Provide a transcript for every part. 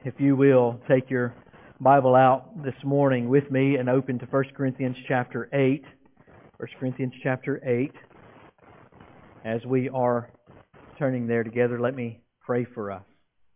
If you will, take your Bible out this morning with me and open to 1 Corinthians chapter 8. 1 Corinthians chapter 8. As we are turning there together, let me pray for us.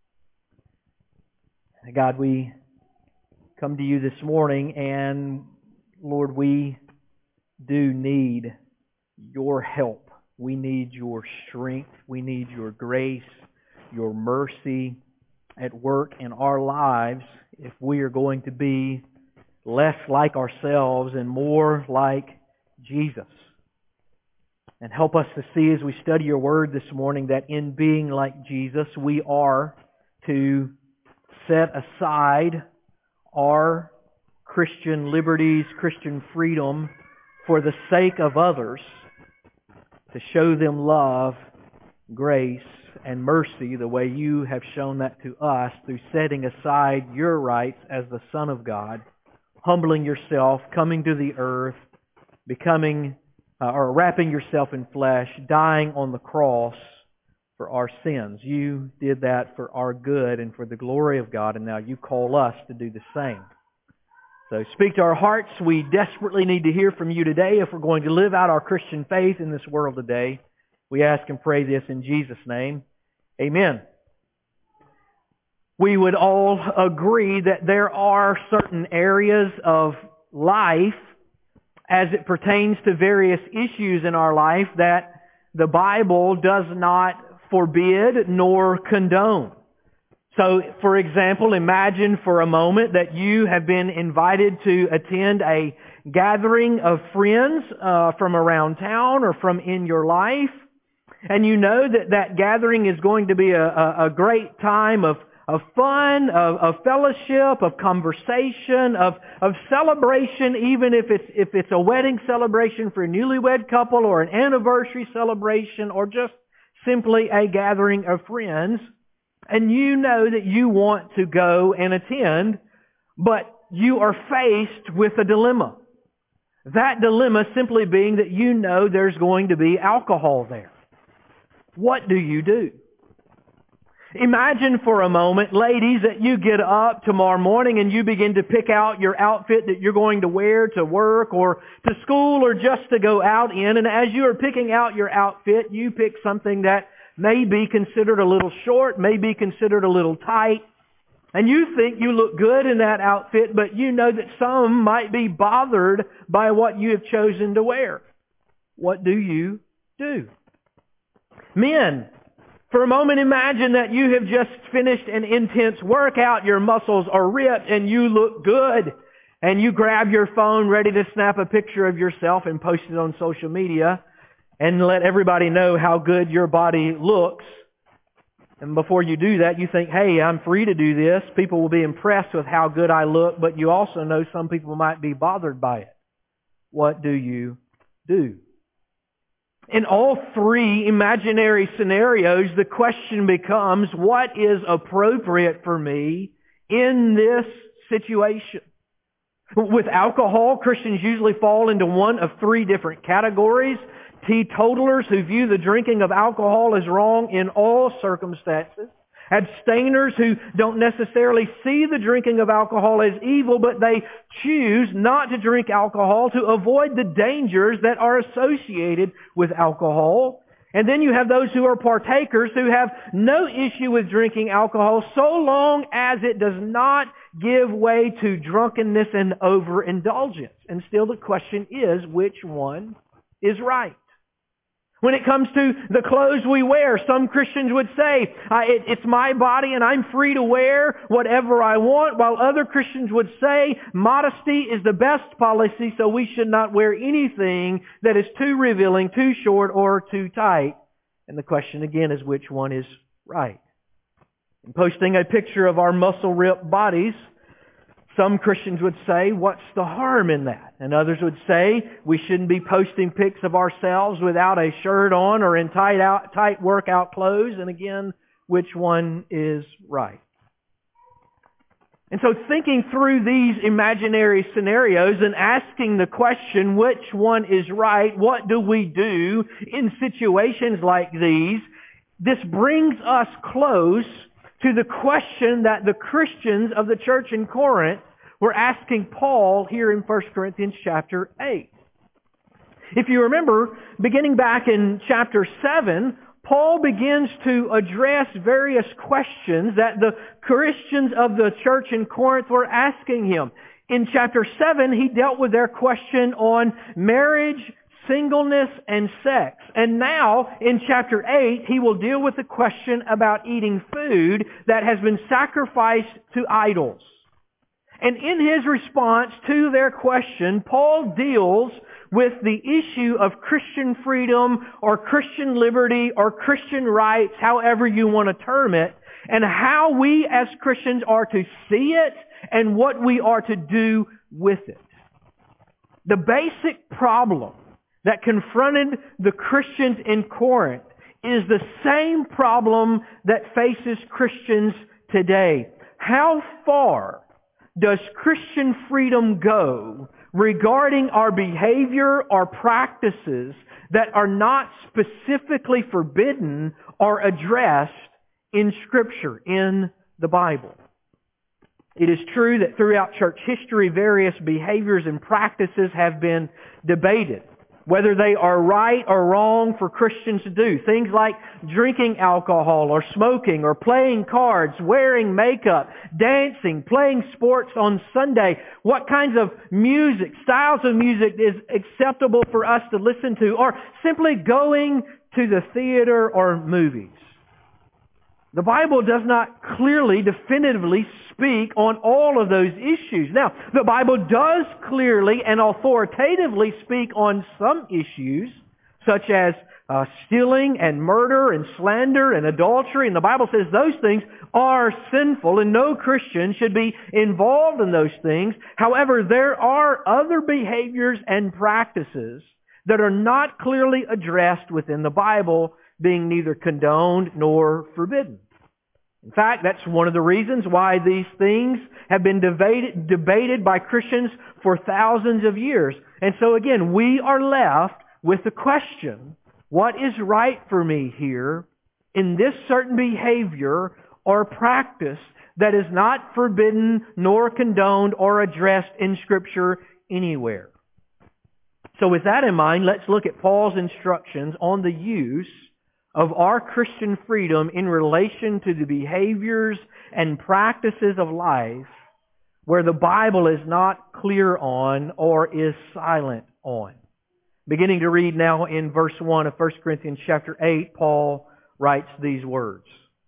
God, we come to you this morning, and Lord, we do need your help. We need your strength. We need your grace, your mercy at work in our lives if we are going to be less like ourselves and more like Jesus. And help us to see as we study your word this morning that in being like Jesus, we are to set aside our Christian liberties, Christian freedom for the sake of others, to show them love, grace, and mercy the way you have shown that to us through setting aside your rights as the Son of God, humbling yourself, coming to the earth, becoming or wrapping yourself in flesh, dying on the cross for our sins. You did that for our good and for the glory of God, and now you call us to do the same. So speak to our hearts. We desperately need to hear from you today if we're going to live out our Christian faith in this world today. We ask and pray this in Jesus' name. Amen. We would all agree that there are certain areas of life as it pertains to various issues in our life that the Bible does not forbid nor condone. So, for example, imagine for a moment that you have been invited to attend a gathering of friends from around town or from in your life. And you know that that gathering is going to be a great time of fun, of fellowship, of conversation, of celebration, even if it's a wedding celebration for a newlywed couple or an anniversary celebration or just simply a gathering of friends. And you know that you want to go and attend, but you are faced with a dilemma. That dilemma simply being that you know there's going to be alcohol there. What do you do? Imagine for a moment, ladies, that you get up tomorrow morning and you begin to pick out your outfit that you're going to wear to work or to school or just to go out in. And as you are picking out your outfit, you pick something that may be considered a little short, may be considered a little tight. And you think you look good in that outfit, but you know that some might be bothered by what you have chosen to wear. What do you do? Men, for a moment imagine that you have just finished an intense workout, your muscles are ripped and you look good, and you grab your phone ready to snap a picture of yourself and post it on social media and let everybody know how good your body looks. And before you do that, you think, hey, I'm free to do this. People will be impressed with how good I look, but you also know some people might be bothered by it. What do you do? In all three imaginary scenarios, the question becomes, what is appropriate for me in this situation? With alcohol, Christians usually fall into one of three different categories. Teetotalers who view the drinking of alcohol as wrong in all circumstances. Abstainers who don't necessarily see the drinking of alcohol as evil, but they choose not to drink alcohol to avoid the dangers that are associated with alcohol. And then you have those who are partakers who have no issue with drinking alcohol so long as it does not give way to drunkenness and overindulgence. And still the question is, which one is right? When it comes to the clothes we wear, some Christians would say, it's my body and I'm free to wear whatever I want, while other Christians would say, modesty is the best policy, so we should not wear anything that is too revealing, too short, or too tight. And the question again is, which one is right? In posting a picture of our muscle-ripped bodies, some Christians would say, what's the harm in that? And others would say, we shouldn't be posting pics of ourselves without a shirt on or in tight workout clothes. And again, which one is right? And so thinking through these imaginary scenarios and asking the question, which one is right? What do we do in situations like these? This brings us close to the question that the Christians of the church in Corinth were asking Paul here in 1 Corinthians chapter 8. If you remember, beginning back in chapter 7, Paul begins to address various questions that the Christians of the church in Corinth were asking him. In chapter 7, he dealt with their question on marriage, singleness, and sex. And now, in chapter 8, he will deal with the question about eating food that has been sacrificed to idols. And in his response to their question, Paul deals with the issue of Christian freedom or Christian liberty or Christian rights, however you want to term it, and how we as Christians are to see it and what we are to do with it. The basic problem that confronted the Christians in Corinth is the same problem that faces Christians today. How far does Christian freedom go regarding our behavior or practices that are not specifically forbidden or addressed in Scripture, in the Bible? It is true that throughout church history, various behaviors and practices have been debated, whether they are right or wrong for Christians to do. Things like drinking alcohol or smoking or playing cards, wearing makeup, dancing, playing sports on Sunday. What kinds of music, styles of music is acceptable for us to listen to, or simply going to the theater or movies. The Bible does not clearly, definitively speak on all of those issues. Now, the Bible does clearly and authoritatively speak on some issues, such as stealing and murder and slander and adultery. And the Bible says those things are sinful and no Christian should be involved in those things. However, there are other behaviors and practices that are not clearly addressed within the Bible, being neither condoned nor forbidden. In fact, that's one of the reasons why these things have been debated by Christians for thousands of years. And so again, we are left with the question, what is right for me here in this certain behavior or practice that is not forbidden nor condoned or addressed in Scripture anywhere? So with that in mind, let's look at Paul's instructions on the use of our Christian freedom in relation to the behaviors and practices of life where the Bible is not clear on or is silent on. Beginning to read now in verse 1 of 1 Corinthians chapter 8, Paul writes these words.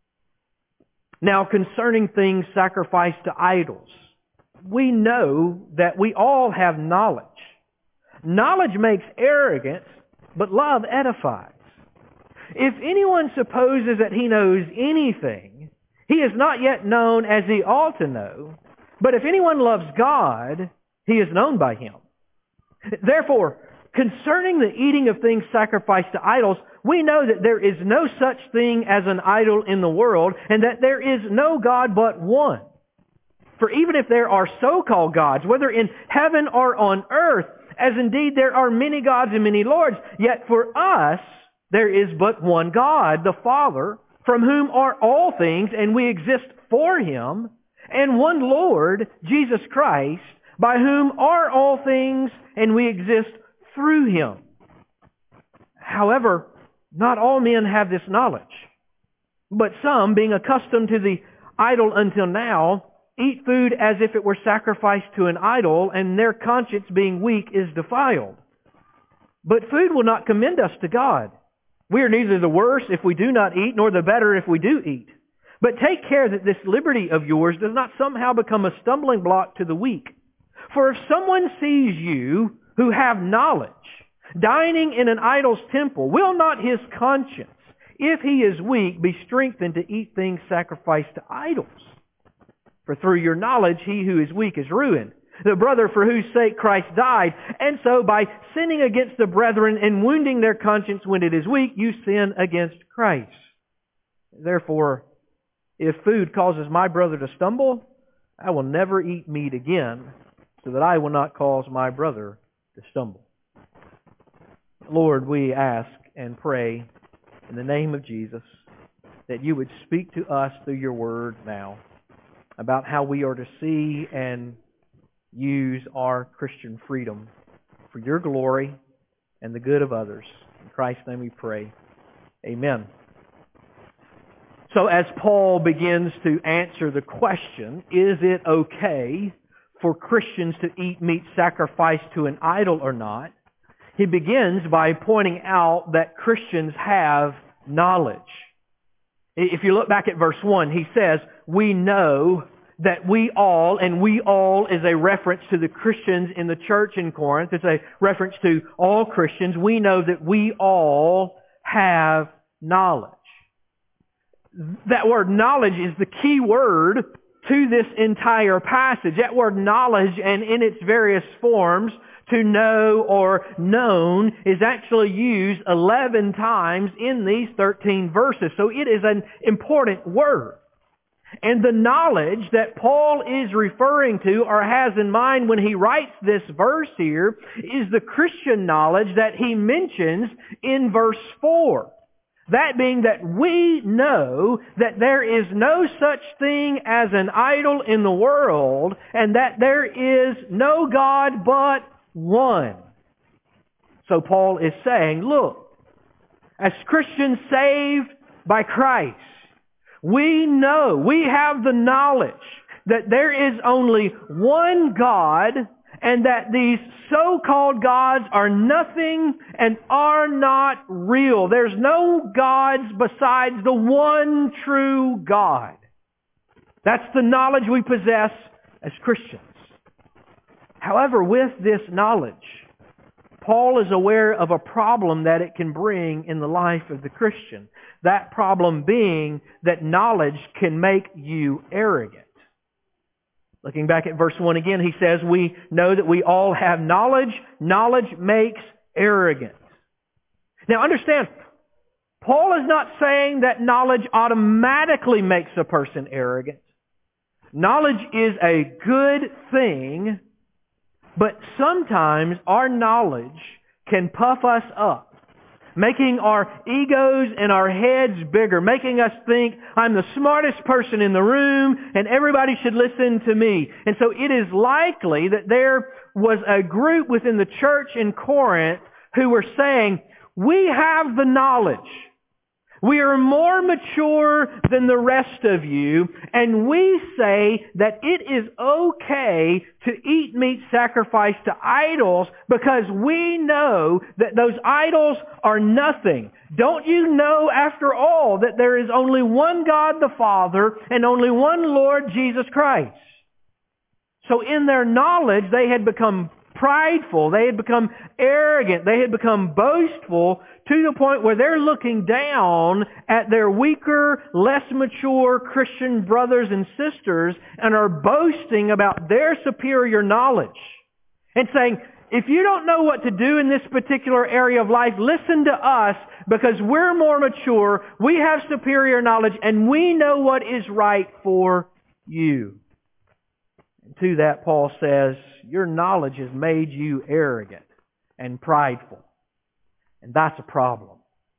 Now concerning things sacrificed to idols, we know that we all have knowledge. Knowledge makes arrogance, but love edifies. If anyone supposes that he knows anything, he is not yet known as he ought to know. But if anyone loves God, he is known by Him. Therefore, concerning the eating of things sacrificed to idols, we know that there is no such thing as an idol in the world, and that there is no God but one. For even if there are so-called gods, whether in heaven or on earth, as indeed there are many gods and many lords, yet for us there is but one God, the Father, from whom are all things, and we exist for Him, and one Lord, Jesus Christ, by whom are all things, and we exist through Him. However, not all men have this knowledge, but some, being accustomed to the idol until now, eat food as if it were sacrificed to an idol, and their conscience being weak is defiled. But food will not commend us to God. We are neither the worse if we do not eat, nor the better if we do eat. But take care that this liberty of yours does not somehow become a stumbling block to the weak. For if someone sees you, who have knowledge, dining in an idol's temple, will not his conscience, if he is weak, be strengthened to eat things sacrificed to idols? For through your knowledge he who is weak is ruined, the brother for whose sake Christ died. And so by sinning against the brethren and wounding their conscience when it is weak, you sin against Christ. Therefore, if food causes my brother to stumble, I will never eat meat again, so that I will not cause my brother to stumble. Lord, we ask and pray in the name of Jesus that you would speak to us through your word now about how we are to see and use our Christian freedom for your glory and the good of others. In Christ's name we pray. Amen. So as Paul begins to answer the question, is it okay for Christians to eat meat sacrificed to an idol or not, he begins by pointing out that Christians have knowledge. If you look back at verse 1, he says, we know that we all, and we all is a reference to the Christians in the church in Corinth. It's a reference to all Christians. We know that we all have knowledge. That word knowledge is the key word to this entire passage. That word knowledge, and in its various forms, to know or known, is actually used 11 times in these 13 verses. So it is an important word. And the knowledge that Paul is referring to or has in mind when he writes this verse here is the Christian knowledge that he mentions in verse 4. That being that we know that there is no such thing as an idol in the world, and that there is no God but one. So Paul is saying, look, as Christians saved by Christ, we know, we have the knowledge that there is only one God, and that these so-called gods are nothing and are not real. There's no gods besides the one true God. That's the knowledge we possess as Christians. However, with this knowledge, Paul is aware of a problem that it can bring in the life of the Christian. That problem being that knowledge can make you arrogant. Looking back at verse 1 again, he says, we know that we all have knowledge. Knowledge makes arrogant. Now understand, Paul is not saying that knowledge automatically makes a person arrogant. Knowledge is a good thing, but sometimes our knowledge can puff us up, making our egos and our heads bigger, making us think, I'm the smartest person in the room and everybody should listen to me. And so it is likely that there was a group within the church in Corinth who were saying, we have the knowledge. We are more mature than the rest of you, and we say that it is okay to eat meat sacrificed to idols because we know that those idols are nothing. Don't you know, after all, that there is only one God the Father and only one Lord Jesus Christ? So in their knowledge, they had become prideful, they had become arrogant, they had become boastful to the point where they're looking down at their weaker, less mature Christian brothers and sisters and are boasting about their superior knowledge and saying, if you don't know what to do in this particular area of life, listen to us because we're more mature, we have superior knowledge, and we know what is right for you. To that, Paul says, your knowledge has made you arrogant and prideful. And that's a problem.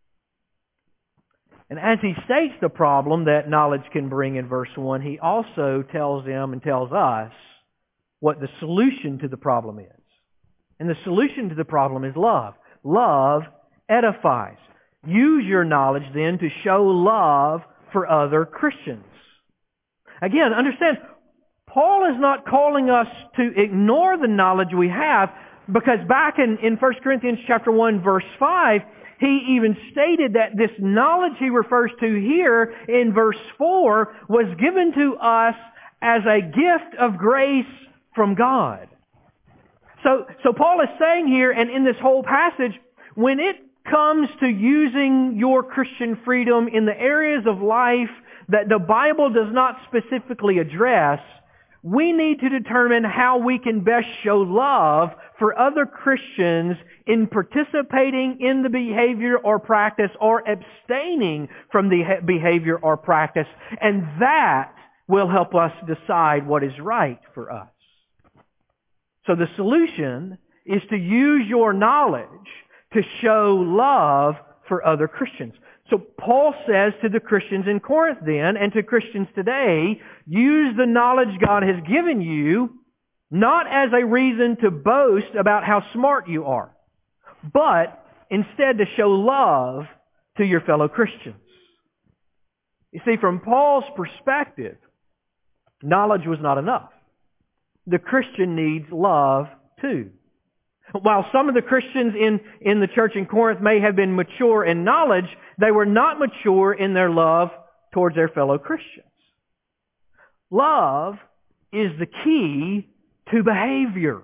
And as he states the problem that knowledge can bring in verse 1, he also tells them and tells us what the solution to the problem is. And the solution to the problem is love. Love edifies. Use your knowledge then to show love for other Christians. Again, understand, Paul is not calling us to ignore the knowledge we have, because back in 1 Corinthians chapter 1 verse 5, he even stated that this knowledge he refers to here in verse 4 was given to us as a gift of grace from God. So Paul is saying here, and in this whole passage, when it comes to using your Christian freedom in the areas of life that the Bible does not specifically address, we need to determine how we can best show love for other Christians in participating in the behavior or practice or abstaining from the behavior or practice. And that will help us decide what is right for us. So the solution is to use your knowledge to show love for other Christians. So Paul says to the Christians in Corinth then, and to Christians today, use the knowledge God has given you not as a reason to boast about how smart you are, but instead to show love to your fellow Christians. You see, from Paul's perspective, knowledge was not enough. The Christian needs love too. While some of the Christians in the church in Corinth may have been mature in knowledge, they were not mature in their love towards their fellow Christians. Love is the key to behavior.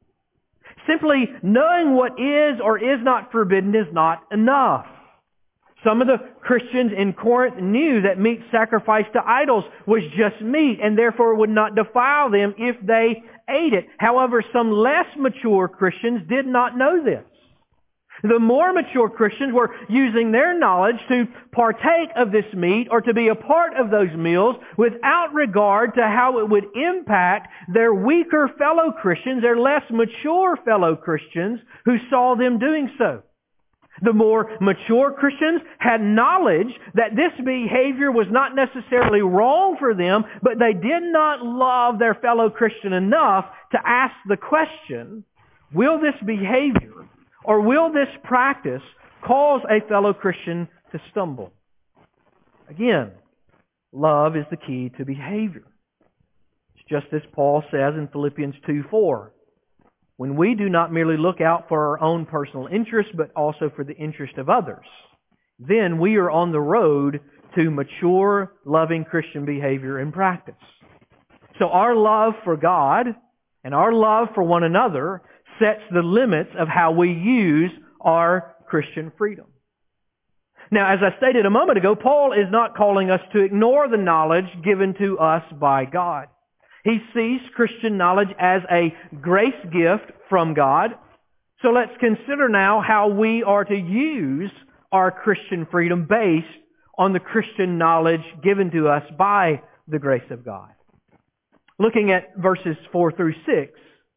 Simply knowing what is or is not forbidden is not enough. Some of the Christians in Corinth knew that meat sacrificed to idols was just meat and therefore would not defile them if they ate it. However, some less mature Christians did not know this. The more mature Christians were using their knowledge to partake of this meat or to be a part of those meals without regard to how it would impact their weaker fellow Christians, their less mature fellow Christians who saw them doing so. The more mature Christians had knowledge that this behavior was not necessarily wrong for them, but they did not love their fellow Christian enough to ask the question, will this behavior or will this practice cause a fellow Christian to stumble? Again, love is the key to behavior. It's just as Paul says in Philippians 2:4. When we do not merely look out for our own personal interest, but also for the interest of others, then we are on the road to mature, loving Christian behavior and practice. So our love for God and our love for one another sets the limits of how we use our Christian freedom. Now, as I stated a moment ago, Paul is not calling us to ignore the knowledge given to us by God. He sees Christian knowledge as a grace gift from God. So let's consider now how we are to use our Christian freedom based on the Christian knowledge given to us by the grace of God. Looking at verses 4 through 6,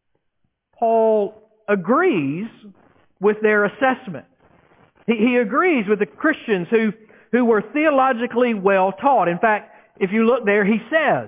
Paul agrees with their assessment. He agrees with the Christians who were theologically well taught. In fact, if you look there, he says,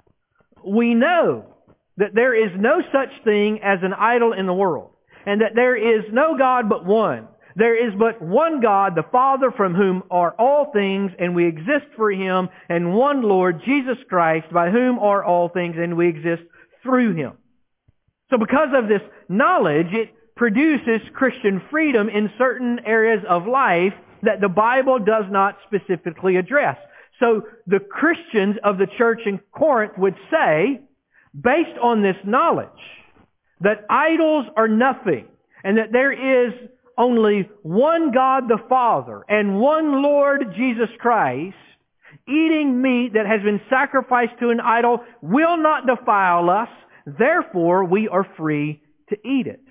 we know that there is no such thing as an idol in the world, and that there is no God but one. There is but one God, the Father, from whom are all things, and we exist for Him, and one Lord, Jesus Christ, by whom are all things, and we exist through Him. So because of this knowledge, it produces Christian freedom in certain areas of life that the Bible does not specifically address. So the Christians of the church in Corinth would say, based on this knowledge, that idols are nothing, and that there is only one God the Father and one Lord Jesus Christ, eating meat that has been sacrificed to an idol will not defile us, therefore we are free to eat it.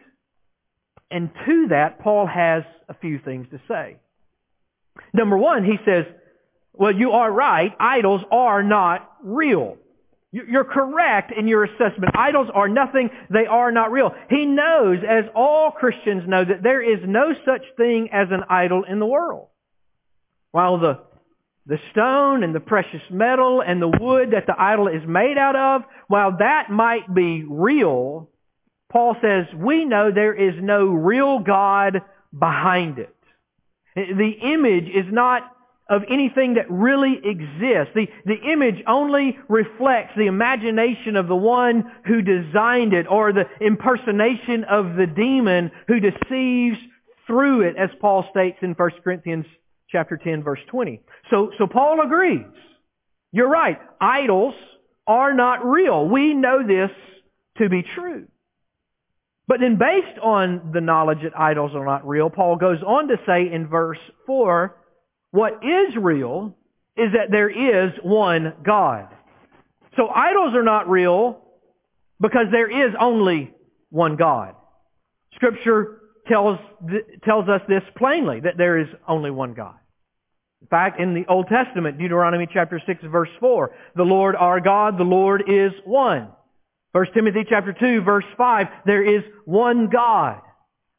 And to that, Paul has a few things to say. Number one, he says, well, you are right. Idols are not real. You're correct in your assessment. Idols are nothing. They are not real. He knows, as all Christians know, that there is no such thing as an idol in the world. While the stone and the precious metal and the wood that the idol is made out of, while that might be real, Paul says, we know there is no real God behind it. The image is not of anything that really exists. The image only reflects the imagination of the one who designed it, or the impersonation of the demon who deceives through it, as Paul states in 1 Corinthians chapter 10, verse 20. So Paul agrees. You're right. Idols are not real. We know this to be true. But then based on the knowledge that idols are not real, Paul goes on to say in verse 4, what is real is that there is one God. So idols are not real because there is only one God. Scripture tells us this plainly, that there is only one God. In fact, in the Old Testament, Deuteronomy chapter 6, verse 4, the Lord our God, the Lord is one. 1 Timothy chapter 2, verse 5, there is one God.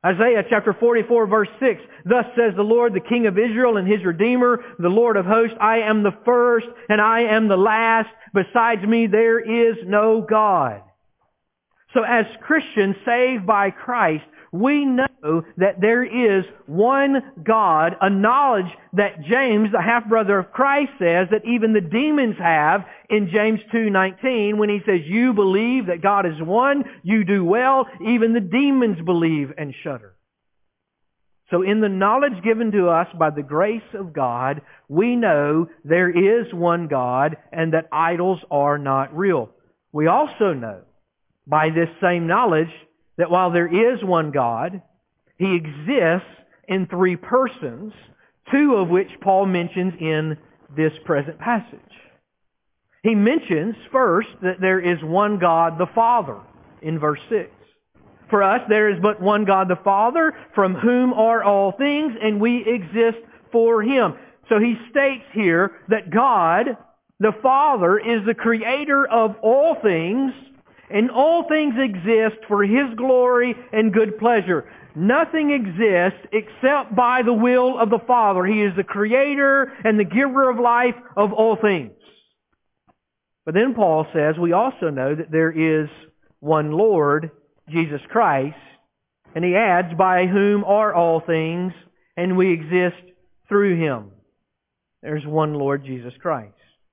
Isaiah chapter 44 verse 6, "Thus says the Lord, the King of Israel and His Redeemer, the Lord of hosts, I am the first and I am the last. Besides me there is no God." So as Christians saved by Christ, we know that there is one God, a knowledge that James, the half-brother of Christ, says that even the demons have in James 2:19 when he says, "You believe that God is one, you do well, even the demons believe and shudder." So in the knowledge given to us by the grace of God, we know there is one God and that idols are not real. We also know by this same knowledge that while there is one God, He exists in three persons, two of which Paul mentions in this present passage. He mentions first that there is one God the Father in verse 6. For us there is but one God the Father, from whom are all things, and we exist for Him. So he states here that God, the Father, is the creator of all things, and all things exist for His glory and good pleasure. Nothing exists except by the will of the Father. He is the creator and the giver of life of all things. But then Paul says we also know that there is one Lord, Jesus Christ, and he adds, by whom are all things, and we exist through Him. There's one Lord, Jesus Christ.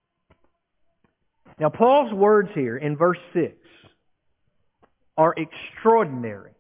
Now Paul's words here in verse 6 are extraordinary.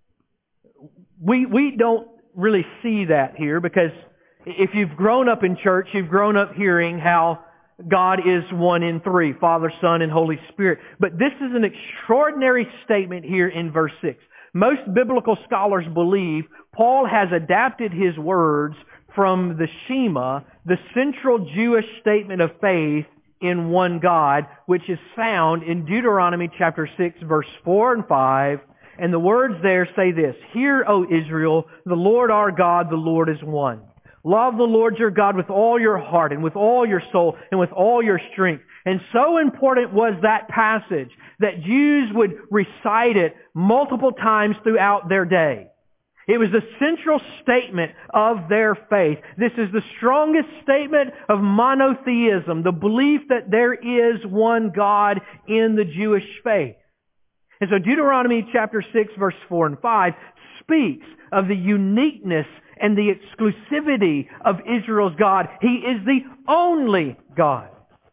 We don't really see that here because if you've grown up in church, you've grown up hearing how God is one in three, Father, Son, and Holy Spirit. But this is an extraordinary statement here in verse 6. Most biblical scholars believe Paul has adapted his words from the Shema, the central Jewish statement of faith in one God, which is found in Deuteronomy chapter 6, verse 4 and 5. And the words there say this, "Hear, O Israel, the Lord our God, the Lord is one. Love the Lord your God with all your heart and with all your soul and with all your strength." And so important was that passage that Jews would recite it multiple times throughout their day. It was the central statement of their faith. This is the strongest statement of monotheism, the belief that there is one God in the Jewish faith. And so Deuteronomy chapter 6, verse 4 and 5 speaks of the uniqueness and the exclusivity of Israel's God. He is the only God.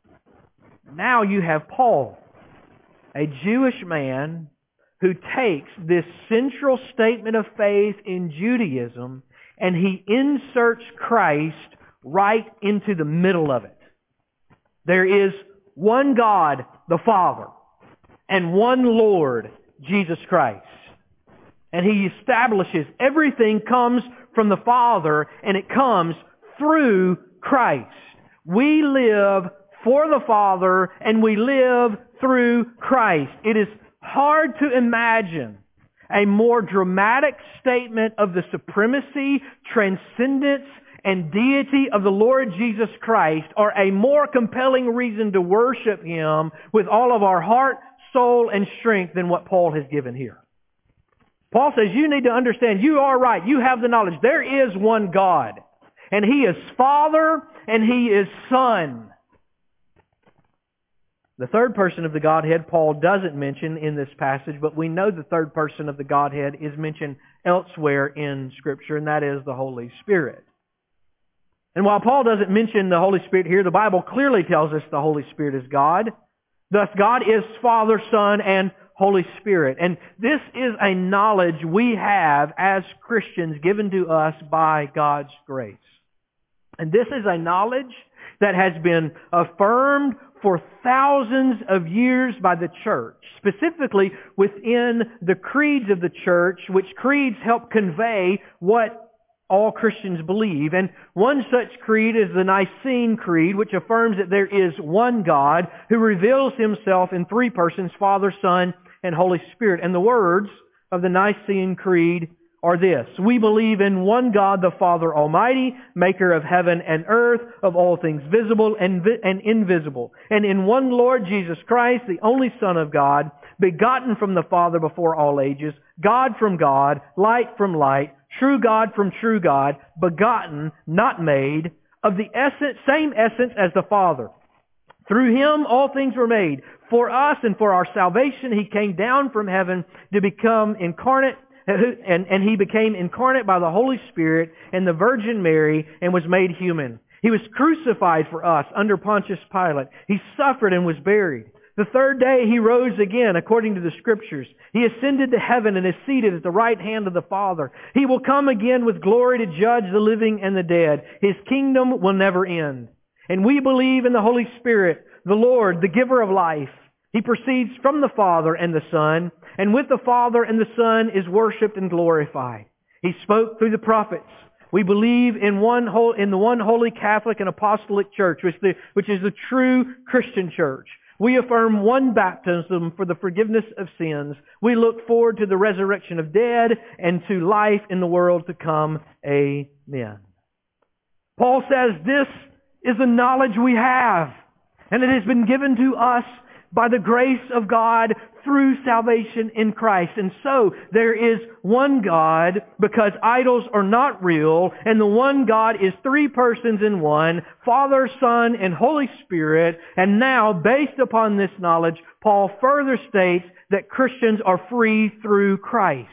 Now you have Paul, a Jewish man who takes this central statement of faith in Judaism and he inserts Christ right into the middle of it. There is one God, the Father, and one Lord, Jesus Christ. And he establishes everything comes from the Father and it comes through Christ. We live for the Father and we live through Christ. It is hard to imagine a more dramatic statement of the supremacy, transcendence, and deity of the Lord Jesus Christ, or a more compelling reason to worship Him with all of our heart, soul, and strength than what Paul has given here. Paul says you need to understand, you are right, you have the knowledge. There is one God, and He is Father, and He is Son. The third person of the Godhead Paul doesn't mention in this passage, but we know the third person of the Godhead is mentioned elsewhere in Scripture, and that is the Holy Spirit. And while Paul doesn't mention the Holy Spirit here, the Bible clearly tells us the Holy Spirit is God. Thus, God is Father, Son, and Holy Spirit. And this is a knowledge we have as Christians given to us by God's grace. And this is a knowledge that has been affirmed for thousands of years by the church, specifically within the creeds of the church, which creeds help convey what all Christians believe. And one such creed is the Nicene Creed, which affirms that there is one God who reveals Himself in three persons, Father, Son, and Holy Spirit. And the words of the Nicene Creed are this: we believe in one God, the Father Almighty, maker of heaven and earth, of all things visible and invisible, and in one Lord Jesus Christ, the only Son of God, begotten from the Father before all ages, God from God, light from light, true God from true God, begotten, not made, of the same essence as the Father. Through Him all things were made. For us and for our salvation He came down from heaven to become incarnate, and He became incarnate by the Holy Spirit and the Virgin Mary and was made human. He was crucified for us under Pontius Pilate. He suffered and was buried. The third day He rose again according to the Scriptures. He ascended to heaven and is seated at the right hand of the Father. He will come again with glory to judge the living and the dead. His kingdom will never end. And we believe in the Holy Spirit, the Lord, the giver of life. He proceeds from the Father and the Son, and with the Father and the Son is worshipped and glorified. He spoke through the prophets. We believe in the one holy Catholic and Apostolic Church, which is the true Christian church. We affirm one baptism for the forgiveness of sins. We look forward to the resurrection of dead and to life in the world to come. Amen. Paul says this is the knowledge we have, and it has been given to us by the grace of God through salvation in Christ. And so there is one God because idols are not real, and the one God is three persons in one, Father, Son, and Holy Spirit. And now, based upon this knowledge, Paul further states that Christians are free through Christ.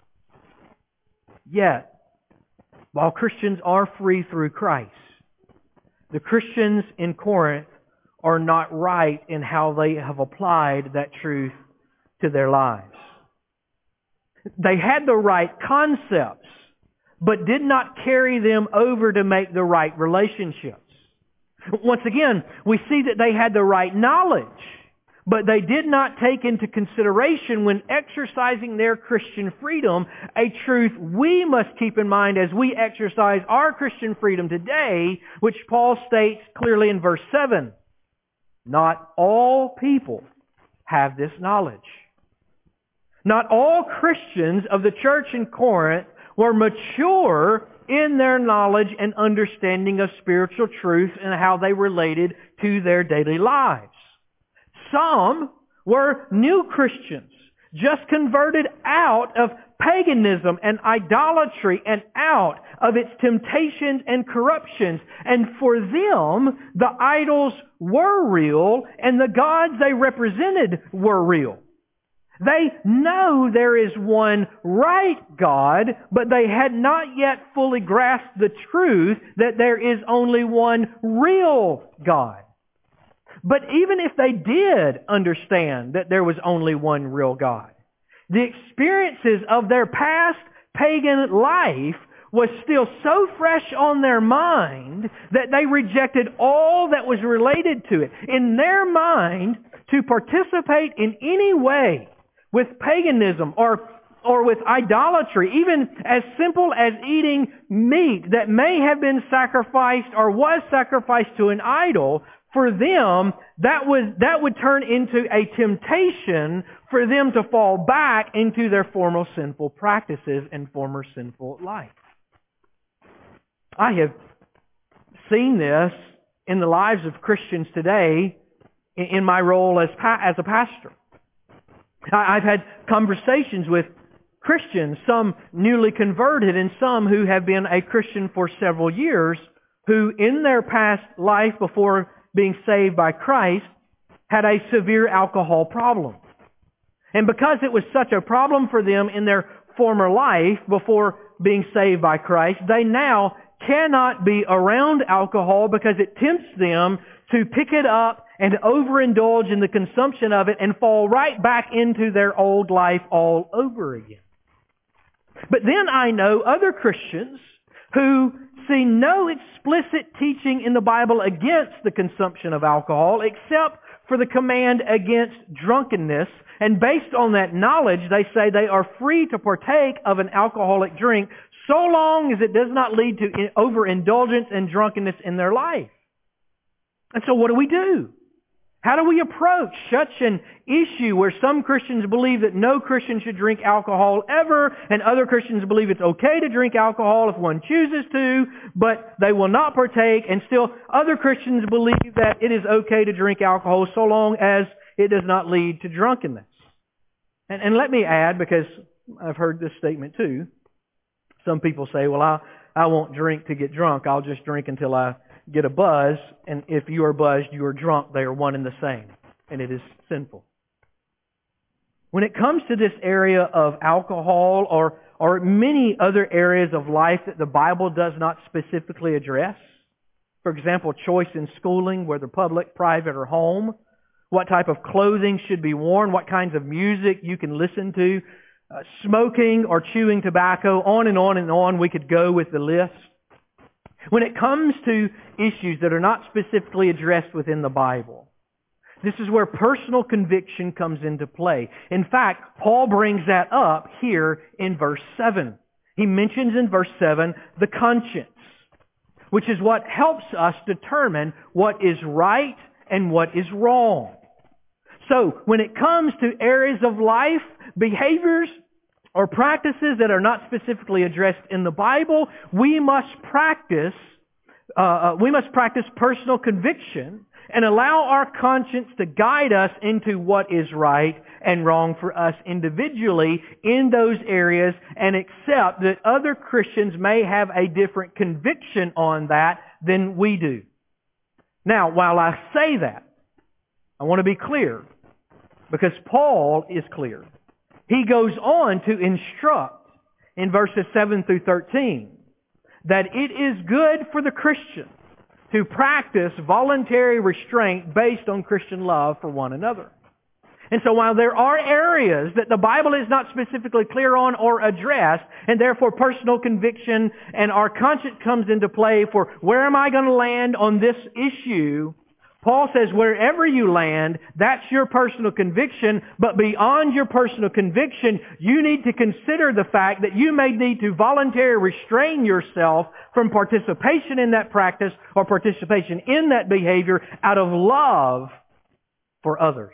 Yet, while Christians are free through Christ, the Christians in Corinth are not right in how they have applied that truth to their lives. They had the right concepts, but did not carry them over to make the right relationships. Once again, we see that they had the right knowledge, but they did not take into consideration when exercising their Christian freedom a truth we must keep in mind as we exercise our Christian freedom today, which Paul states clearly in verse 7. Not all people have this knowledge. Not all Christians of the church in Corinth were mature in their knowledge and understanding of spiritual truth and how they related to their daily lives. Some were new Christians, just converted out of paganism and idolatry and out of its temptations and corruptions. And for them, the idols were real and the gods they represented were real. They know there is one right God, but they had not yet fully grasped the truth that there is only one real God. But even if they did understand that there was only one real God, the experiences of their past pagan life was still so fresh on their mind that they rejected all that was related to it. In their mind, to participate in any way with paganism or with idolatry, even as simple as eating meat that may have been sacrificed or was sacrificed to an idol, for them, that would turn into a temptation for them to fall back into their former sinful practices and former sinful life. I have seen this in the lives of Christians today in my role as a pastor. I've had conversations with Christians, some newly converted and some who have been a Christian for several years, who in their past life before being saved by Christ had a severe alcohol problem. And because it was such a problem for them in their former life before being saved by Christ, they now cannot be around alcohol because it tempts them to pick it up and overindulge in the consumption of it and fall right back into their old life all over again. But then I know other Christians who see no explicit teaching in the Bible against the consumption of alcohol except for the command against drunkenness. And based on that knowledge, they say they are free to partake of an alcoholic drink so long as it does not lead to overindulgence and drunkenness in their life. And so what do? How do we approach such an issue where some Christians believe that no Christian should drink alcohol ever, and other Christians believe it's okay to drink alcohol if one chooses to, but they will not partake, and still other Christians believe that it is okay to drink alcohol so long as it does not lead to drunkenness? And let me add, because I've heard this statement too, some people say, well, I won't drink to get drunk. I'll just drink until I get a buzz, and if you are buzzed, you are drunk. They are one and the same, and it is sinful. When it comes to this area of alcohol or many other areas of life that the Bible does not specifically address, for example, choice in schooling, whether public, private, or home, what type of clothing should be worn, what kinds of music you can listen to, smoking or chewing tobacco, on and on and on, we could go with the list. When it comes to issues that are not specifically addressed within the Bible, this is where personal conviction comes into play. In fact, Paul brings that up here in verse 7. He mentions in verse 7 the conscience, which is what helps us determine what is right and what is wrong. So, when it comes to areas of life, behaviors, or practices that are not specifically addressed in the Bible, we must practice personal conviction and allow our conscience to guide us into what is right and wrong for us individually in those areas, and accept that other Christians may have a different conviction on that than we do. Now, while I say that, I want to be clear, because Paul is clear. He goes on to instruct in verses 7 through 13 that it is good for the Christian to practice voluntary restraint based on Christian love for one another. And so while there are areas that the Bible is not specifically clear on or addressed, and therefore personal conviction and our conscience comes into play for where am I going to land on this issue, Paul says wherever you land, that's your personal conviction, but beyond your personal conviction, you need to consider the fact that you may need to voluntarily restrain yourself from participation in that practice or participation in that behavior out of love for others.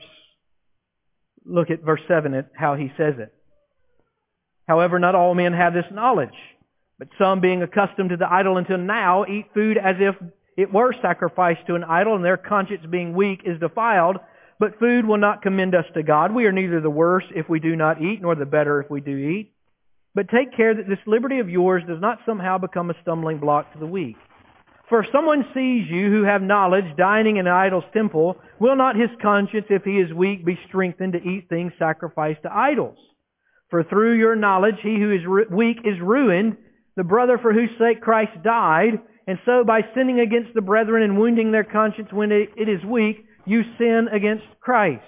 Look at verse 7 at how he says it. However, not all men have this knowledge, but some, being accustomed to the idol until now, eat food as if it were sacrificed to an idol, and their conscience being weak is defiled. But food will not commend us to God. We are neither the worse if we do not eat, nor the better if we do eat. But take care that this liberty of yours does not somehow become a stumbling block to the weak. For if someone sees you who have knowledge dining in an idol's temple, will not his conscience, if he is weak, be strengthened to eat things sacrificed to idols? For through your knowledge he who is weak is ruined, the brother for whose sake Christ died. And so by sinning against the brethren and wounding their conscience when it is weak, you sin against Christ.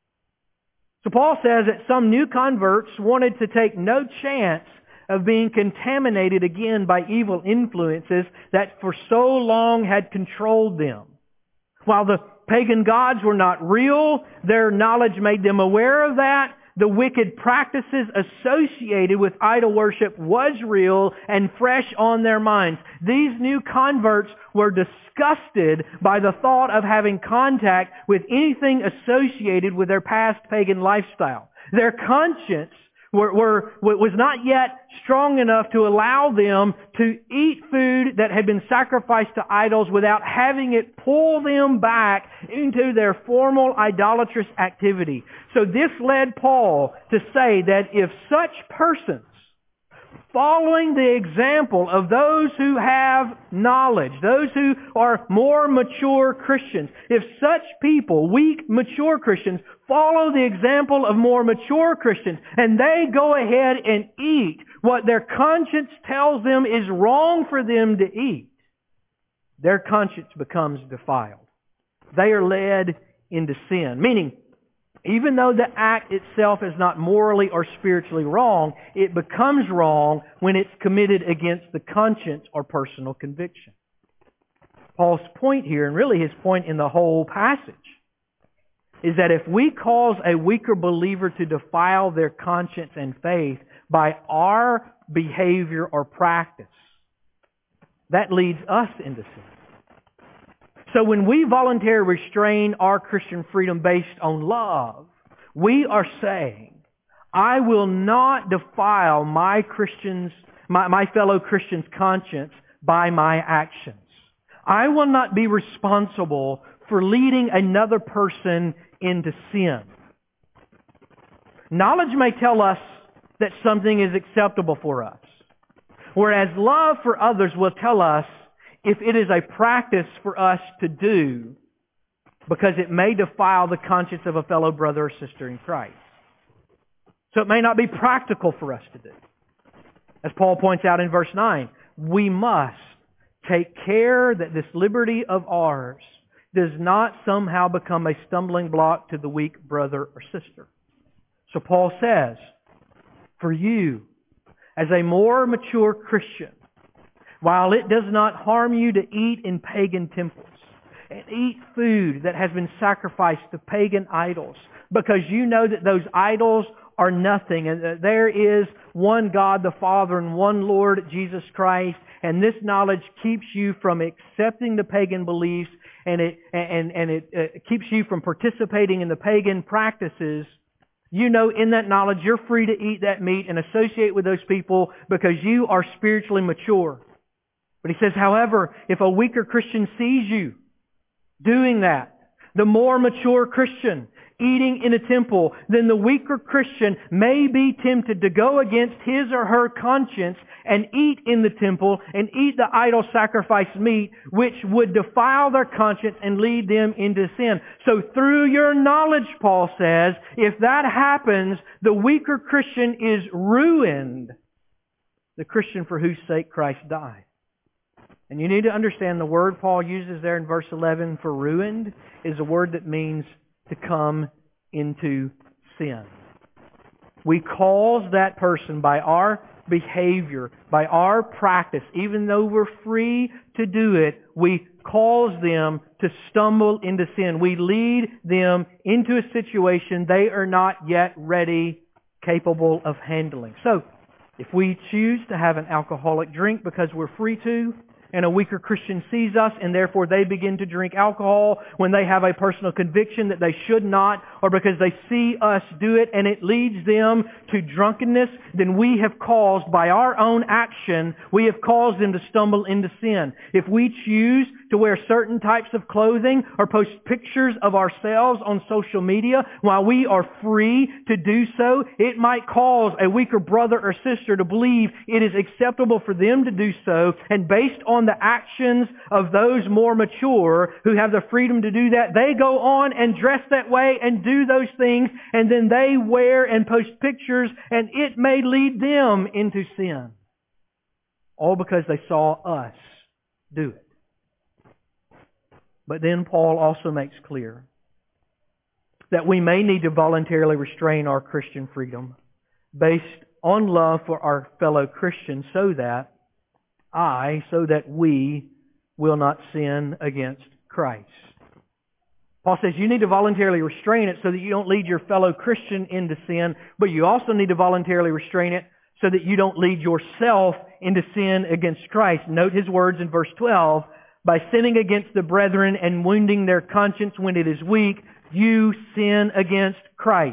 So Paul says that some new converts wanted to take no chance of being contaminated again by evil influences that for so long had controlled them. While the pagan gods were not real, their knowledge made them aware of that. The wicked practices associated with idol worship was real and fresh on their minds. These new converts were disgusted by the thought of having contact with anything associated with their past pagan lifestyle. Their conscience was not yet strong enough to allow them to eat food that had been sacrificed to idols without having it pull them back into their formal idolatrous activity. So this led Paul to say that if such persons, following the example of those who have knowledge, those who are more mature Christians, if such people, weak, mature Christians, follow the example of more mature Christians, and they go ahead and eat what their conscience tells them is wrong for them to eat, their conscience becomes defiled. They are led into sin. Meaning, even though the act itself is not morally or spiritually wrong, it becomes wrong when it's committed against the conscience or personal conviction. Paul's point here, and really his point in the whole passage, is that if we cause a weaker believer to defile their conscience and faith by our behavior or practice, that leads us into sin. So when we voluntarily restrain our Christian freedom based on love, we are saying, I will not defile my fellow Christian's conscience by my actions. I will not be responsible for leading another person into sin. Knowledge may tell us that something is acceptable for us, whereas love for others will tell us if it is a practice for us to do because it may defile the conscience of a fellow brother or sister in Christ. So it may not be practical for us to do. As Paul points out in verse 9, we must take care that this liberty of ours does not somehow become a stumbling block to the weak brother or sister. So Paul says, for you, as a more mature Christian, while it does not harm you to eat in pagan temples and eat food that has been sacrificed to pagan idols, because you know that those idols are nothing, and that there is one God the Father and one Lord Jesus Christ, and this knowledge keeps you from accepting the pagan beliefs, and it keeps you from participating in the pagan practices. You know in that knowledge you're free to eat that meat and associate with those people because you are spiritually mature. But he says, however, if a weaker Christian sees you doing that, the more mature Christian eating in a temple, then the weaker Christian may be tempted to go against his or her conscience and eat in the temple and eat the idol sacrifice meat, which would defile their conscience and lead them into sin. So through your knowledge, Paul says, if that happens, the weaker Christian is ruined, the Christian for whose sake Christ died. And you need to understand the word Paul uses there in verse 11 for ruined is a word that means to come into sin. We cause that person by our behavior, by our practice, even though we're free to do it, we cause them to stumble into sin. We lead them into a situation they are not yet ready, capable of handling. So, if we choose to have an alcoholic drink because we're free to, and a weaker Christian sees us and therefore they begin to drink alcohol when they have a personal conviction that they should not, or because they see us do it and it leads them to drunkenness, then we have caused, by our own action, we have caused them to stumble into sin. If we choose to wear certain types of clothing or post pictures of ourselves on social media while we are free to do so, it might cause a weaker brother or sister to believe it is acceptable for them to do so, and based on the actions of those more mature who have the freedom to do that, they go on and dress that way and do those things, and then they wear and post pictures, and it may lead them into sin. All because they saw us do it. But then Paul also makes clear that we may need to voluntarily restrain our Christian freedom based on love for our fellow Christians so that we will not sin against Christ. Paul says you need to voluntarily restrain it so that you don't lead your fellow Christian into sin, but you also need to voluntarily restrain it so that you don't lead yourself into sin against Christ. Note his words in verse 12, by sinning against the brethren and wounding their conscience when it is weak, you sin against Christ.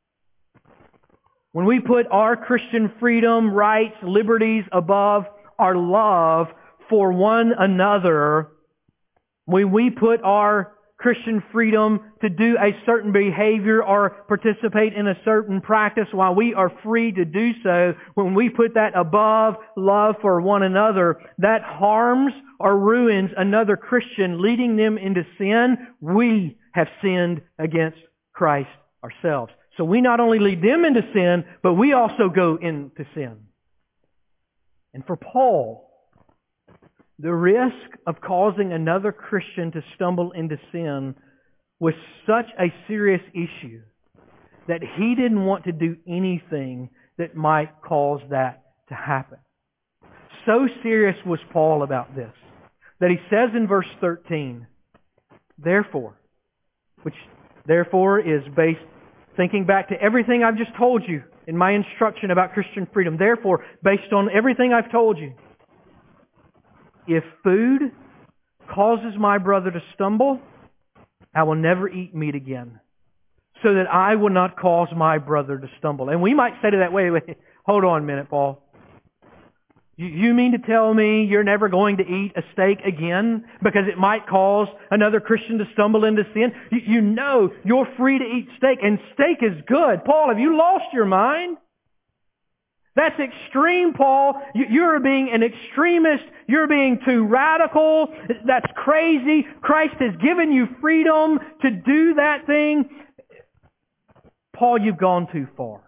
When we put our Christian freedom, rights, liberties above our love for one another, when we put our Christian freedom to do a certain behavior or participate in a certain practice while we are free to do so, when we put that above love for one another, that harms or ruins another Christian, leading them into sin. We have sinned against Christ ourselves. So we not only lead them into sin, but we also go into sin. And for Paul, the risk of causing another Christian to stumble into sin was such a serious issue that he didn't want to do anything that might cause that to happen. So serious was Paul about this that he says in verse 13, therefore, which therefore is based, thinking back to everything I've just told you in my instruction about Christian freedom, therefore, based on everything I've told you, if food causes my brother to stumble, I will never eat meat again, so that I will not cause my brother to stumble. And we might say to that, wait, hold on a minute, Paul. You mean to tell me you're never going to eat a steak again because it might cause another Christian to stumble into sin? You know you're free to eat steak, and steak is good. Paul, have you lost your mind? That's extreme, Paul. You're being an extremist. You're being too radical. That's crazy. Christ has given you freedom to do that thing. Paul, you've gone too far.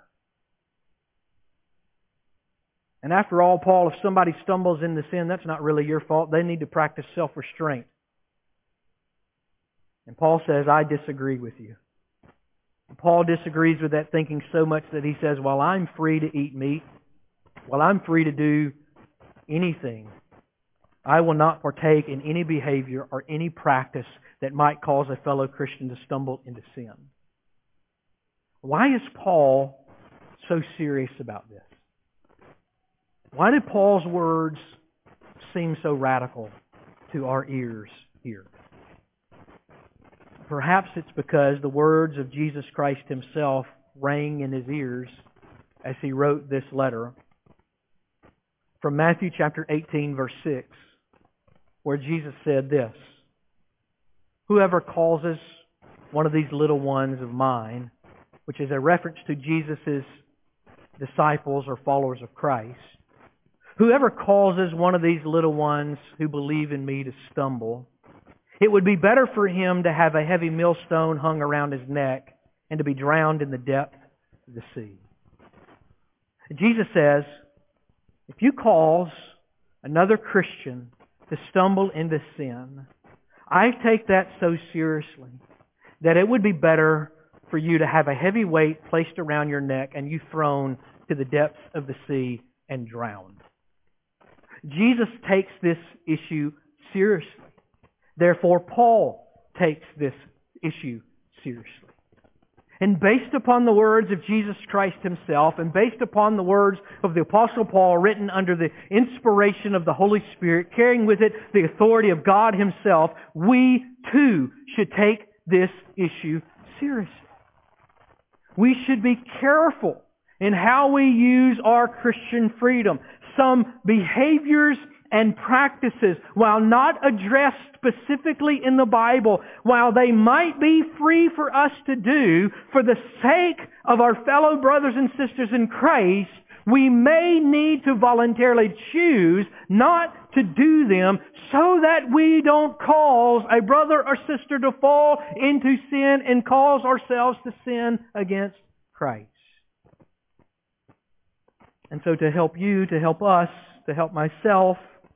And after all, Paul, if somebody stumbles into sin, that's not really your fault. They need to practice self-restraint. And Paul says, I disagree with you. Paul disagrees with that thinking so much that he says, while I'm free to eat meat, while I'm free to do anything, I will not partake in any behavior or any practice that might cause a fellow Christian to stumble into sin. Why is Paul so serious about this? Why did Paul's words seem so radical to our ears here? Perhaps it's because the words of Jesus Christ Himself rang in his ears as he wrote this letter from Matthew chapter 18, verse 6, where Jesus said this, "Whoever causes one of these little ones of mine," which is a reference to Jesus' disciples or followers of Christ, "whoever causes one of these little ones who believe in me to stumble, it would be better for him to have a heavy millstone hung around his neck and to be drowned in the depth of the sea." Jesus says, if you cause another Christian to stumble into sin, I take that so seriously that it would be better for you to have a heavy weight placed around your neck and you thrown to the depths of the sea and drowned. Jesus takes this issue seriously. Therefore, Paul takes this issue seriously. And based upon the words of Jesus Christ Himself, and based upon the words of the Apostle Paul written under the inspiration of the Holy Spirit, carrying with it the authority of God Himself, we too should take this issue seriously. We should be careful in how we use our Christian freedom. Some behaviors and practices, while not addressed specifically in the Bible, while they might be free for us to do for the sake of our fellow brothers and sisters in Christ, we may need to voluntarily choose not to do them so that we don't cause a brother or sister to fall into sin and cause ourselves to sin against Christ. And so to help you, to help us, to help myself,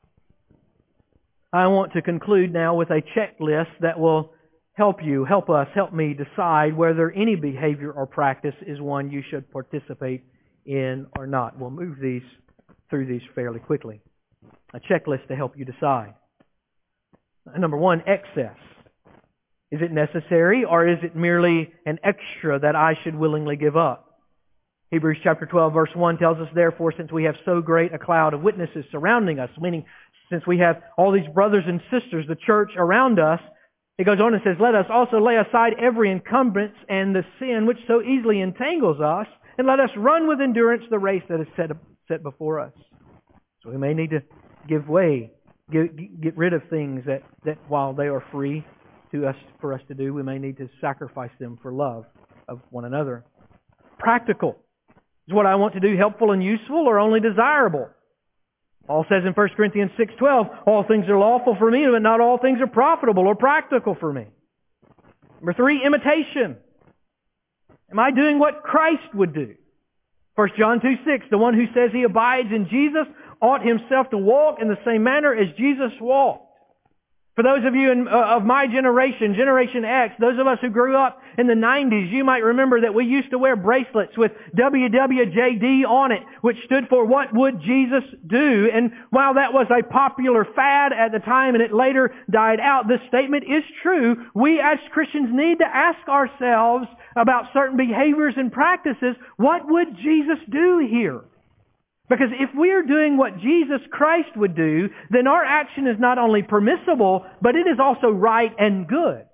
I want to conclude now with a checklist that will help you, help us, help me decide whether any behavior or practice is one you should participate in or not. We'll move through these fairly quickly. A checklist to help you decide. Number one, excess. Is it necessary or is it merely an extra that I should willingly give up? Hebrews chapter 12 verse 1 tells us, therefore, since we have so great a cloud of witnesses surrounding us, meaning since we have all these brothers and sisters, the church around us, it goes on and says, let us also lay aside every encumbrance and the sin which so easily entangles us, and let us run with endurance the race that is set before us. So we may need to give way, get rid of things that while they are free for us to do, we may need to sacrifice them for love of one another. Practical. Is what I want to do helpful and useful or only desirable? Paul says in 1 Corinthians 6:12, all things are lawful for me, but not all things are profitable or practical for me. Number 3, imitation. Am I doing what Christ would do? 1 John 2:6, the one who says he abides in Jesus ought himself to walk in the same manner as Jesus walked. For those of you of my generation, Generation X, those of us who grew up in the 90s, you might remember that we used to wear bracelets with WWJD on it, which stood for What Would Jesus Do? And while that was a popular fad at the time and it later died out, this statement is true. We as Christians need to ask ourselves about certain behaviors and practices, what would Jesus do here? Because if we are doing what Jesus Christ would do, then our action is not only permissible, but it is also right and good.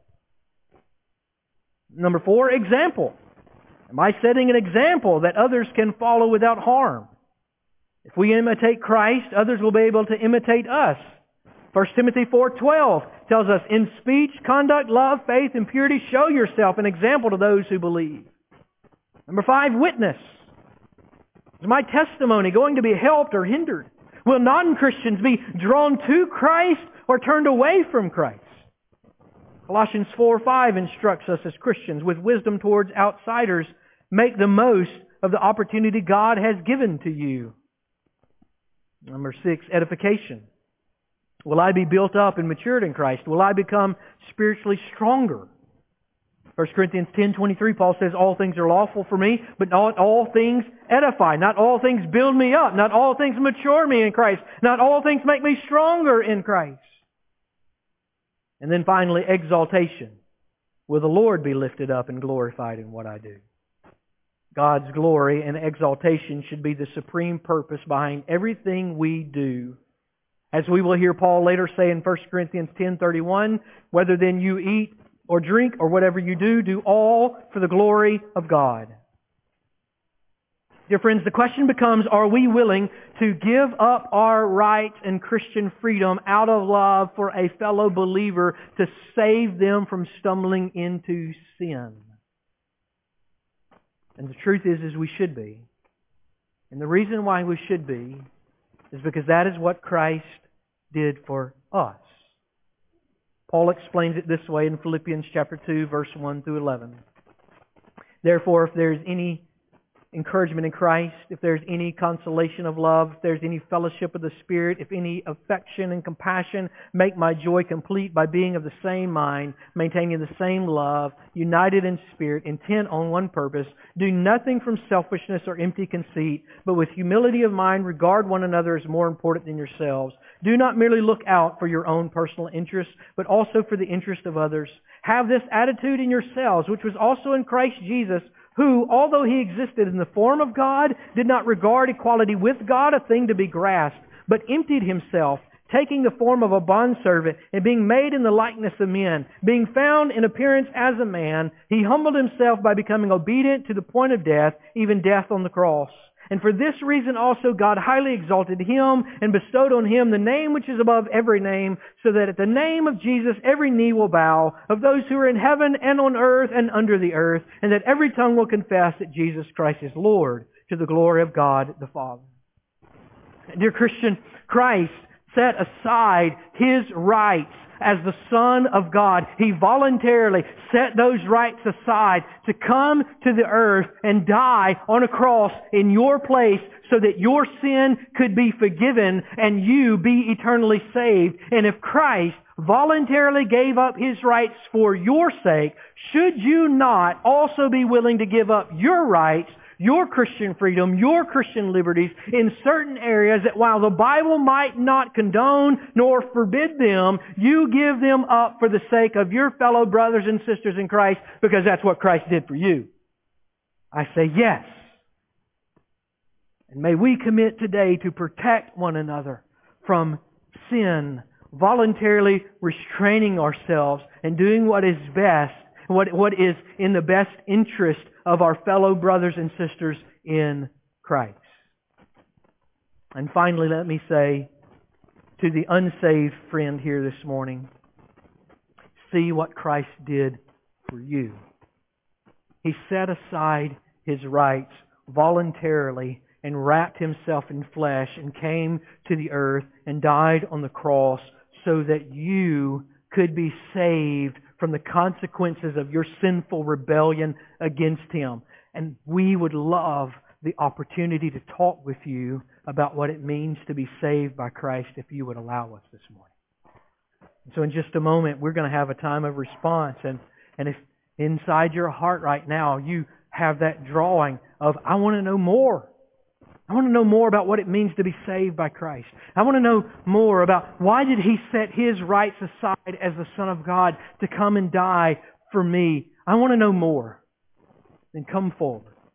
Number 4, example. Am I setting an example that others can follow without harm? If we imitate Christ, others will be able to imitate us. 1 Timothy 4:12 tells us, in speech, conduct, love, faith, and purity, show yourself an example to those who believe. Number 5, witness. Is my testimony going to be helped or hindered? Will non-Christians be drawn to Christ or turned away from Christ? Colossians 4:5 instructs us as Christians, with wisdom towards outsiders, make the most of the opportunity God has given to you. Number 6, edification. Will I be built up and matured in Christ? Will I become spiritually stronger? 1 Corinthians 10:23, Paul says, all things are lawful for me, but not all things edify. Not all things build me up. Not all things mature me in Christ. Not all things make me stronger in Christ. And then finally, exaltation. Will the Lord be lifted up and glorified in what I do? God's glory and exaltation should be the supreme purpose behind everything we do. As we will hear Paul later say in 1 Corinthians 10:31, whether then you eat or drink or whatever you do, do all for the glory of God. Dear friends, the question becomes, are we willing to give up our rights and Christian freedom out of love for a fellow believer to save them from stumbling into sin? And the truth is we should be. And the reason why we should be is because that is what Christ did for us. Paul explains it this way in Philippians chapter 2, verse 1 through 11. Therefore, if there is any encouragement in Christ, if there's any consolation of love, if there's any fellowship of the Spirit, if any affection and compassion, make my joy complete by being of the same mind, maintaining the same love, united in spirit, intent on one purpose. Do nothing from selfishness or empty conceit, but with humility of mind regard one another as more important than yourselves. Do not merely look out for your own personal interests, but also for the interest of others. Have this attitude in yourselves, which was also in Christ Jesus, who, although He existed in the form of God, did not regard equality with God a thing to be grasped, but emptied Himself, taking the form of a bondservant, and being made in the likeness of men. Being found in appearance as a man, He humbled Himself by becoming obedient to the point of death, even death on the cross. And for this reason also God highly exalted Him and bestowed on Him the name which is above every name, so that at the name of Jesus every knee will bow, of those who are in heaven and on earth and under the earth, and that every tongue will confess that Jesus Christ is Lord, to the glory of God the Father. Dear Christian, Christ set aside His rights as the Son of God. He voluntarily set those rights aside to come to the earth and die on a cross in your place so that your sin could be forgiven and you be eternally saved. And if Christ voluntarily gave up His rights for your sake, should you not also be willing to give up your rights, your Christian freedom, your Christian liberties in certain areas that while the Bible might not condone nor forbid them, you give them up for the sake of your fellow brothers and sisters in Christ because that's what Christ did for you? I say yes. And may we commit today to protect one another from sin, voluntarily restraining ourselves and doing what is best, what is in the best interest of our fellow brothers and sisters in Christ. And finally, let me say to the unsaved friend here this morning, see what Christ did for you. He set aside His rights voluntarily and wrapped Himself in flesh and came to the earth and died on the cross so that you could be saved from the consequences of your sinful rebellion against Him. And we would love the opportunity to talk with you about what it means to be saved by Christ if you would allow us this morning. So in just a moment, we're going to have a time of response. And if inside your heart right now you have that drawing of, I want to know more. I want to know more about what it means to be saved by Christ. I want to know more about why did He set His rights aside as the Son of God to come and die for me. I want to know more. Then come forward.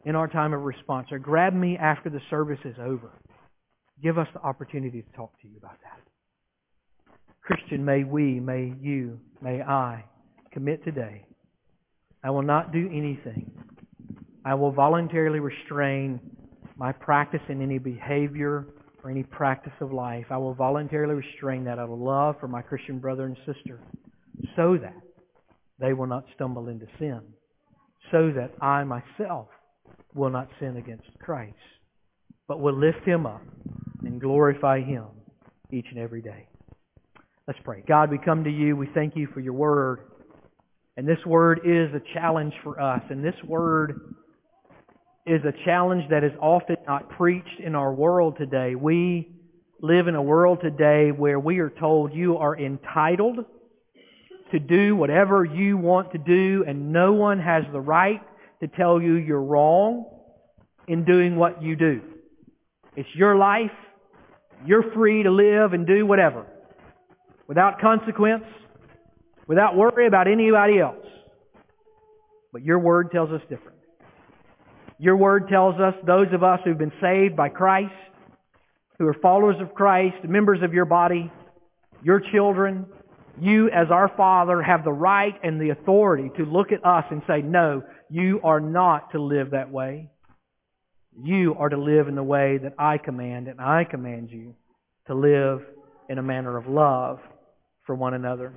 in our time of response, or grab me after the service is over. Give us the opportunity to talk to you about that. Christian, may we, may you, may I commit today. I will not do anything. I will voluntarily restrain my practice in any behavior or any practice of life. I will voluntarily restrain that out of love for my Christian brother and sister, so that they will not stumble into sin, so that I myself will not sin against Christ, but will lift Him up and glorify Him each and every day. Let's pray. God, we come to You. We thank You for Your Word. And this Word is a challenge for us. And this Word is a challenge that is often not preached in our world today. We live in a world today where we are told you are entitled to do whatever you want to do, and no one has the right to tell you you're wrong in doing what you do. It's your life. You're free to live and do whatever, without consequence, without worry about anybody else. But Your Word tells us different. Your Word tells us, those of us who've been saved by Christ, who are followers of Christ, members of Your body, Your children, You as our Father have the right and the authority to look at us and say, no, you are not to live that way. You are to live in the way that I command, and I command you to live in a manner of love for one another.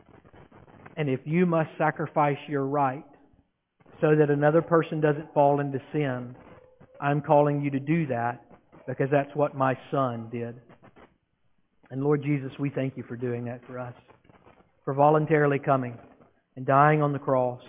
And if you must sacrifice your right so that another person doesn't fall into sin, I'm calling you to do that, because that's what my Son did. And Lord Jesus, we thank You for doing that for us, for voluntarily coming and dying on the cross,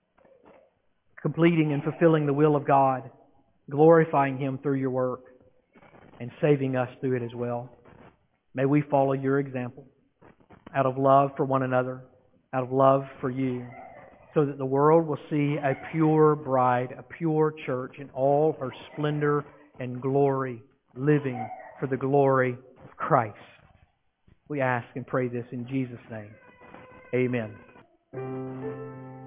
completing and fulfilling the will of God, glorifying Him through Your work, and saving us through it as well. May we follow Your example out of love for one another, out of love for You, so that the world will see a pure bride, a pure church in all her splendor and glory, living for the glory of Christ. We ask and pray this in Jesus' name. Amen.